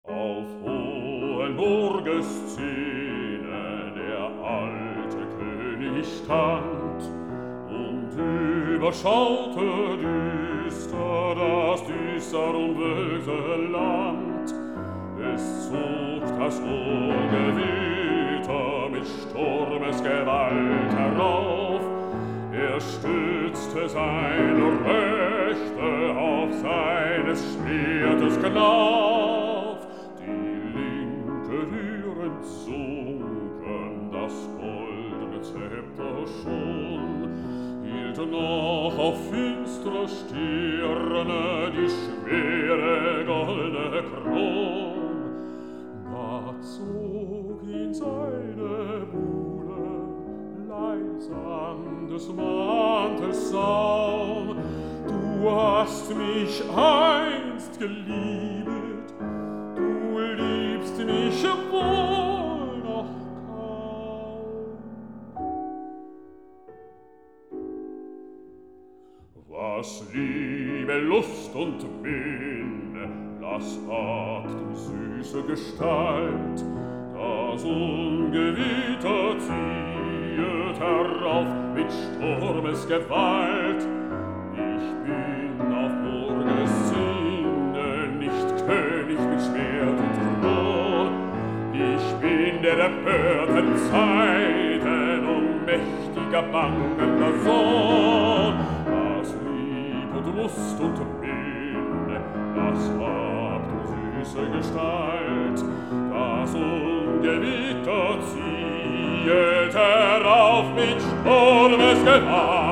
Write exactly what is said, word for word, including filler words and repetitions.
Auf hohen Burgeszene der alte König stand und überschaute düster das düster und böse Land. Es zog das Ungewitter mit Sturmesgewalt herauf. Er stützte seine Rechte auf seines Schwertes Knauf. Die linke Türen sunken, das goldene Zepter schon hielt noch auf finstere Stirne die schwere goldene Kron. Da zog ihn seine Buhle leise an des Mantels Saum. Du hast mich einst geliebet, du liebst mich wohl noch kaum. Was Liebe, Lust und Minne, lass ab, du süße Gestalt, das Ungewitter ziehet herauf mit Sturmesgewalt. Ich bin auf Burgeszinne, nicht König mit Schwert und Thron. Ich bin der empörten Zeiten und mächtiger bangender Sohn. Was Lieb und Lust und Minne, lass ab, du süße Gestalt, das Ungewitter ziehet herauf mit Sturmesgewalt.